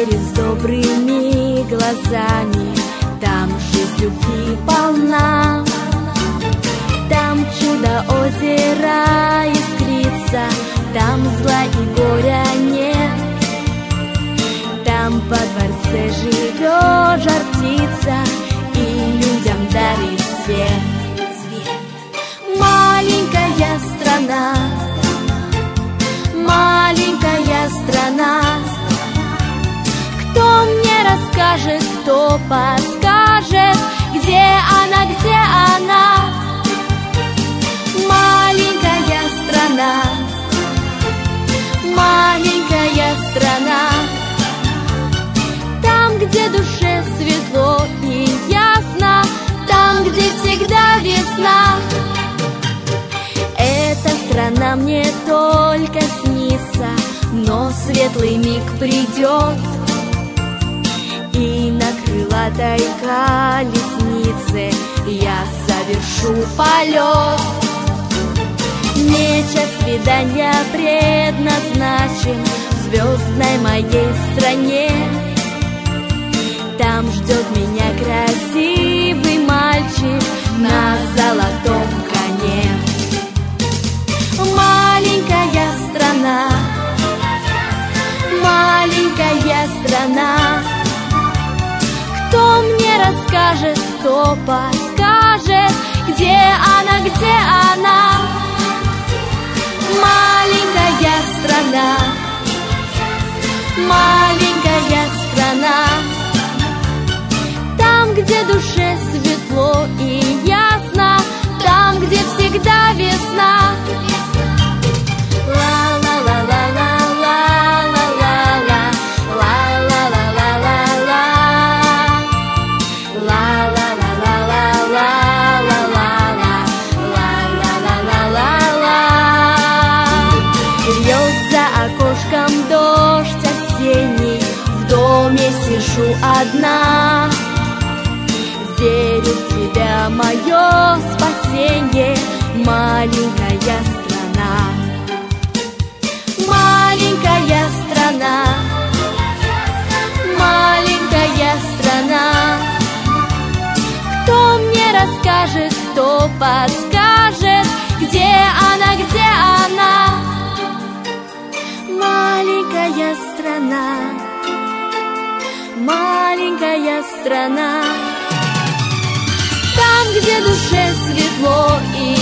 двери с добрыми глазами, там жизнь любви полна. Там чудо озера искрится, там зла и горя нет. Там по дворце живет жар-птица и людям дарит свет. Маленькая страна, маленькая страна, кто мне расскажет, кто подскажет, где она, где она? Маленькая страна, маленькая страна, там, где душе светло и ясно, там, где всегда весна. Эта страна мне только снится, но светлый миг придет, и на крылатой колеснице я совершу полет. Мне час свидания предназначен в звездной моей стране. Там ждет меня красивый мальчик на золотом коне. Маленькая страна, маленькая страна, кто мне расскажет, кто подскажет, где она, где она? Маленькая страна, маленькая страна, там, где душе светло и ясно, там, где всегда весна. Сижу одна, верю в тебя, мое спасенье, маленькая страна. Маленькая страна, маленькая страна, кто мне расскажет, кто подскажет, где она, где она? Маленькая страна, маленькая страна, там, где душе светло и